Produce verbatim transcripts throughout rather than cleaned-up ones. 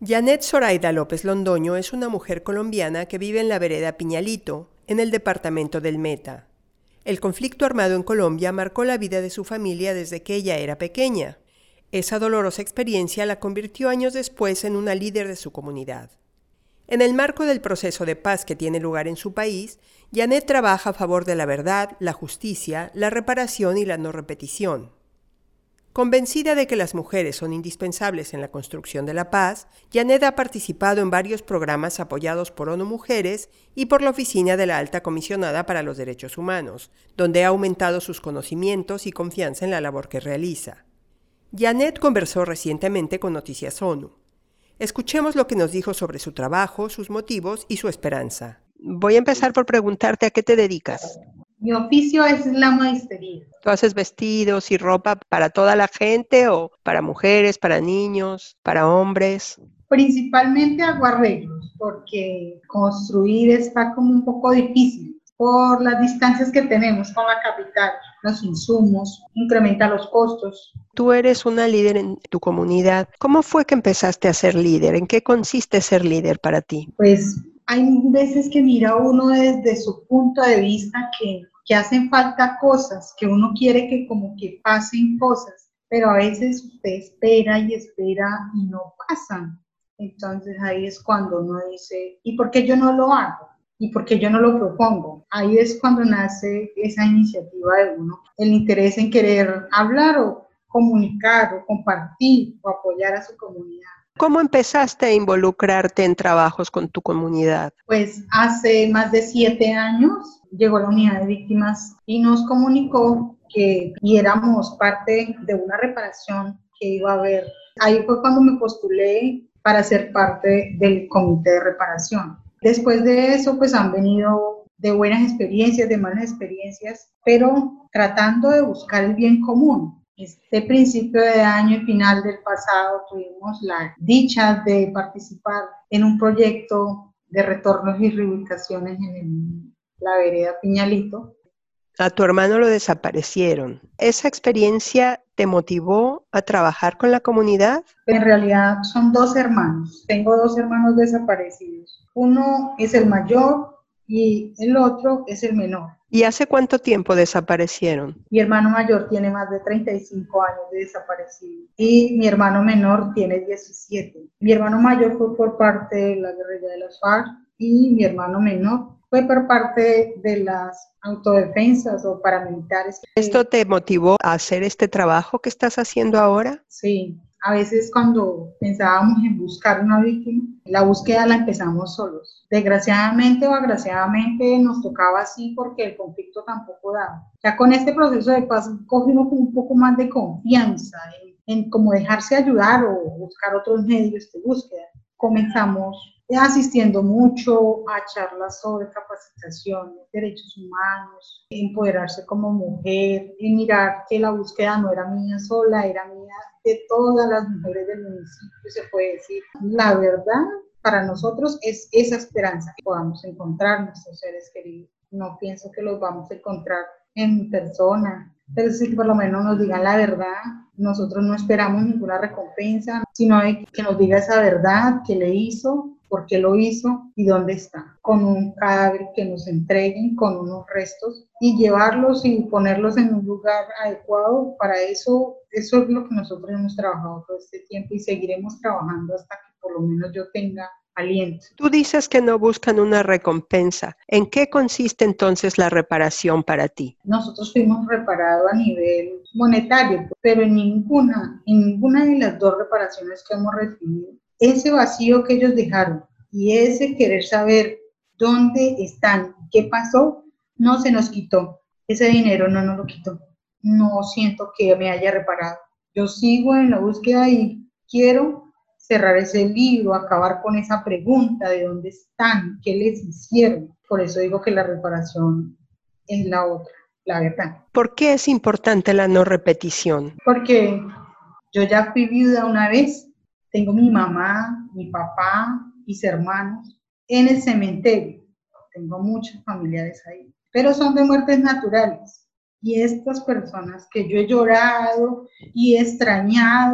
Janet Zoraida López Londoño es una mujer colombiana que vive en la vereda Piñalito, en el departamento del Meta. El conflicto armado en Colombia marcó la vida de su familia desde que ella era pequeña. Esa dolorosa experiencia la convirtió años después en una líder de su comunidad. En el marco del proceso de paz que tiene lugar en su país, Janet trabaja a favor de la verdad, la justicia, la reparación y la no repetición. Convencida de que las mujeres son indispensables en la construcción de la paz, Janet ha participado en varios programas apoyados por ONU Mujeres y por la Oficina de la Alta Comisionada para los Derechos Humanos, donde ha aumentado sus conocimientos y confianza en la labor que realiza. Janet conversó recientemente con Noticias ONU. Escuchemos lo que nos dijo sobre su trabajo, sus motivos y su esperanza. Voy a empezar por preguntarte a qué te dedicas. Mi oficio es la maestría. ¿Tú haces vestidos y ropa para toda la gente o para mujeres, para niños, para hombres? Principalmente hago arreglos porque construir está como un poco difícil por las distancias que tenemos con la capital, los insumos, incrementa los costos. Tú eres una líder en tu comunidad. ¿Cómo fue que empezaste a ser líder? ¿En qué consiste ser líder para ti? Pues hay veces que mira uno desde su punto de vista que, que hacen falta cosas, que uno quiere que como que pasen cosas, pero a veces usted espera y espera y no pasan. Entonces ahí es cuando uno dice, ¿y por qué yo no lo hago? ¿Y por qué yo no lo propongo? Ahí es cuando nace esa iniciativa de uno, el interés en querer hablar o comunicar o compartir o apoyar a su comunidad. ¿Cómo empezaste a involucrarte en trabajos con tu comunidad? Pues hace más de siete años llegó la unidad de víctimas y nos comunicó que éramos parte de una reparación que iba a haber. Ahí fue cuando me postulé para ser parte del comité de reparación. Después de eso, pues han venido de buenas experiencias, de malas experiencias, pero tratando de buscar el bien común. Este principio de año y final del pasado tuvimos la dicha de participar en un proyecto de retornos y reubicaciones en el, la vereda Piñalito. A tu hermano lo desaparecieron. ¿Esa experiencia te motivó a trabajar con la comunidad? En realidad son dos hermanos. Tengo dos hermanos desaparecidos. Uno es el mayor y el otro es el menor. ¿Y hace cuánto tiempo desaparecieron? Mi hermano mayor tiene más de treinta y cinco años de desaparecido y mi hermano menor tiene diecisiete. Mi hermano mayor fue por parte de la guerrilla de las FARC y mi hermano menor fue por parte de las autodefensas o paramilitares. ¿Esto te motivó a hacer este trabajo que estás haciendo ahora? Sí, a veces cuando pensábamos en buscar una víctima, la búsqueda la empezamos solos. Desgraciadamente o agraciadamente nos tocaba así porque el conflicto tampoco daba. Ya con este proceso de paz cogimos un poco más de confianza en, en cómo dejarse ayudar o buscar otros medios de búsqueda. Comenzamos asistiendo mucho a charlas sobre capacitación, derechos humanos, empoderarse como mujer, y mirar que la búsqueda no era mía sola, era mía de todas las mujeres del municipio, se puede decir. La verdad, para nosotros es esa esperanza que podamos encontrar nuestros seres queridos. No pienso que los vamos a encontrar en persona, pero sí que por lo menos nos digan la verdad. Nosotros no esperamos ninguna recompensa, sino que nos diga esa verdad, qué le hizo, por qué lo hizo y dónde está, con un cadáver que nos entreguen, con unos restos y llevarlos y ponerlos en un lugar adecuado. Para eso, eso es lo que nosotros hemos trabajado todo este tiempo y seguiremos trabajando hasta que por lo menos yo tenga aliento. Tú dices que no buscan una recompensa. ¿En qué consiste entonces la reparación para ti? Nosotros fuimos reparados a nivel monetario, pero en ninguna, en ninguna de las dos reparaciones que hemos recibido, ese vacío que ellos dejaron y ese querer saber dónde están, qué pasó, no se nos quitó. Ese dinero no nos lo quitó. No siento que me haya reparado. Yo sigo en la búsqueda y quiero cerrar ese libro, acabar con esa pregunta de dónde están, qué les hicieron. Por eso digo que la reparación es la otra, la verdad. ¿Por qué es importante la no repetición? Porque yo ya fui viuda una vez. Tengo mi mamá, mi papá, mis hermanos en el cementerio. Tengo muchos familiares ahí, pero son de muertes naturales. Y estas personas que yo he llorado y he extrañado,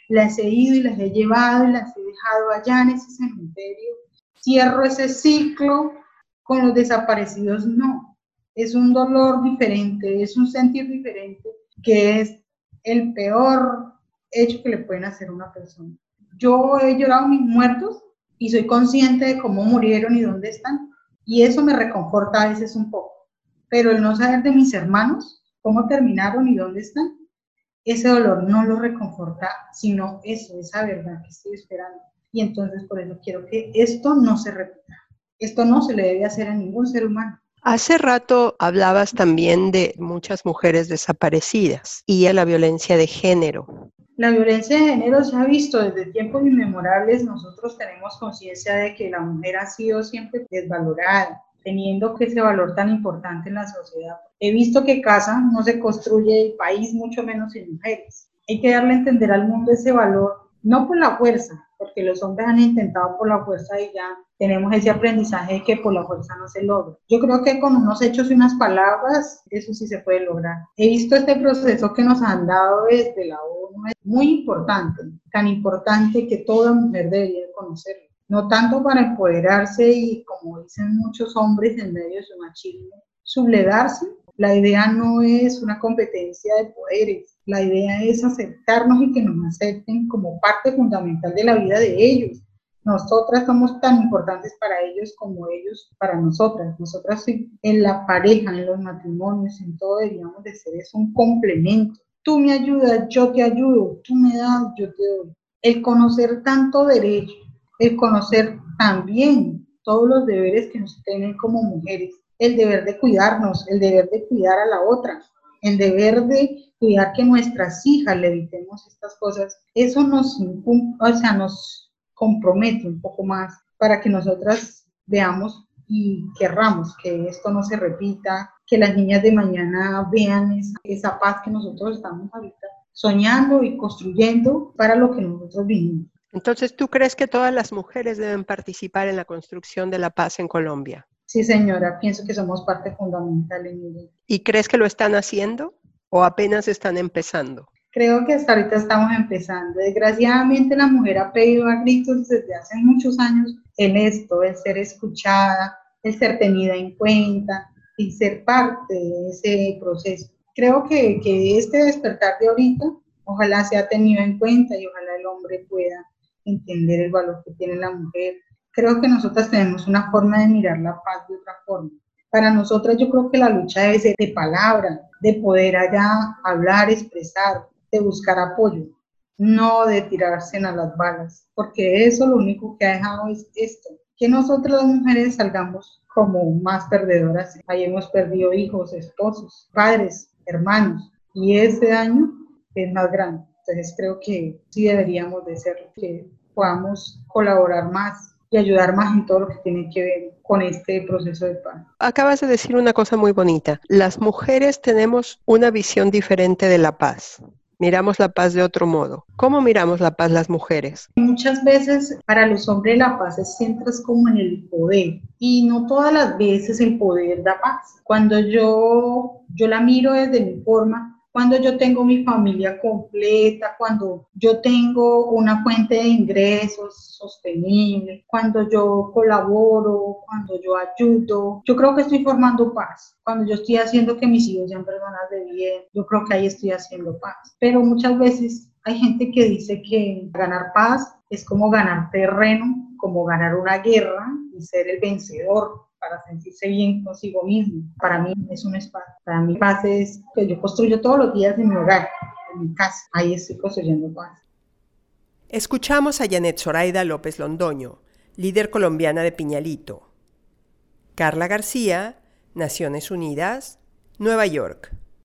las he ido y las he llevado y las he dejado allá en ese cementerio. Cierro ese ciclo. Con los desaparecidos no. Es un dolor diferente, es un sentir diferente, que es el peor hecho que le pueden hacer a una persona. Yo he llorado a mis muertos y soy consciente de cómo murieron y dónde están. Y eso me reconforta a veces un poco. Pero el no saber de mis hermanos, cómo terminaron y dónde están, ese dolor no lo reconforta, sino eso, esa verdad que estoy esperando. Y entonces por eso quiero que esto no se repita. Esto no se le debe hacer a ningún ser humano. Hace rato hablabas también de muchas mujeres desaparecidas y a la violencia de género. La violencia de género se ha visto desde tiempos inmemorables. Nosotros tenemos conciencia de que la mujer ha sido siempre desvalorada, teniendo que ese valor tan importante en la sociedad. He visto que casa no se construye el país, mucho menos sin mujeres. Hay que darle a entender al mundo ese valor, no por la fuerza, porque los hombres han intentado por la fuerza y ya tenemos ese aprendizaje de que por la fuerza no se logra. Yo creo que con unos hechos y unas palabras, eso sí se puede lograr. He visto este proceso que nos han dado desde la ONU, es muy importante, tan importante que toda mujer debería conocerlo. No tanto para empoderarse y, como dicen muchos hombres en medio de su machismo, sublevarse. La idea no es una competencia de poderes, la idea es aceptarnos y que nos acepten como parte fundamental de la vida de ellos. Nosotras somos tan importantes para ellos como ellos para nosotras. Nosotras en la pareja, en los matrimonios, en todo deberíamos de ser, es un complemento. Tú me ayudas, yo te ayudo, tú me das, yo te doy. El conocer tanto derecho, el conocer también todos los deberes que nos tienen como mujeres, el deber de cuidarnos, el deber de cuidar a la otra, el deber de cuidar que nuestras hijas le evitemos estas cosas, eso nos, o sea, nos compromete un poco más para que nosotras veamos y querramos que esto no se repita, que las niñas de mañana vean esa, esa paz que nosotros estamos ahorita soñando y construyendo para lo que nosotros vivimos. Entonces, ¿tú crees que todas las mujeres deben participar en la construcción de la paz en Colombia? Sí, señora, pienso que somos parte fundamental en ello. ¿Y crees que lo están haciendo o apenas están empezando? Creo que hasta ahorita estamos empezando. Desgraciadamente la mujer ha pedido a gritos desde hace muchos años el esto, el ser escuchada, el ser tenida en cuenta y ser parte de ese proceso. Creo que, que este despertar de ahorita, ojalá sea tenido en cuenta y ojalá el hombre pueda entender el valor que tiene la mujer. Creo que nosotras tenemos una forma de mirar la paz de otra forma. Para nosotras yo creo que la lucha debe ser de palabra, de poder allá hablar, expresar, de buscar apoyo, no de tirarse a las balas, porque eso lo único que ha dejado es esto, que nosotras las mujeres salgamos como más perdedoras. Ahí hemos perdido hijos, esposos, padres, hermanos, y ese daño es más grande. Entonces creo que sí deberíamos de ser, que podamos colaborar más y ayudar más en todo lo que tiene que ver con este proceso de paz. Acabas de decir una cosa muy bonita. Las mujeres tenemos una visión diferente de la paz. Miramos la paz de otro modo. ¿Cómo miramos la paz las mujeres? Muchas veces para los hombres la paz es siempre es como en el poder, y no todas las veces el poder da paz. Cuando yo, yo la miro desde mi forma, cuando yo tengo mi familia completa, cuando yo tengo una fuente de ingresos sostenible, cuando yo colaboro, cuando yo ayudo, yo creo que estoy formando paz. Cuando yo estoy haciendo que mis hijos sean personas de bien, yo creo que ahí estoy haciendo paz. Pero muchas veces hay gente que dice que ganar paz es como ganar terreno, como ganar una guerra y ser el vencedor, para sentirse bien consigo mismo. Para mí es un espacio. Para mí paz es que yo construyo todos los días en mi hogar, en mi casa. Ahí estoy construyendo paz. Escuchamos a Janet Zoraida López Londoño, líder colombiana de Piñalito. Carla García, Naciones Unidas, Nueva York.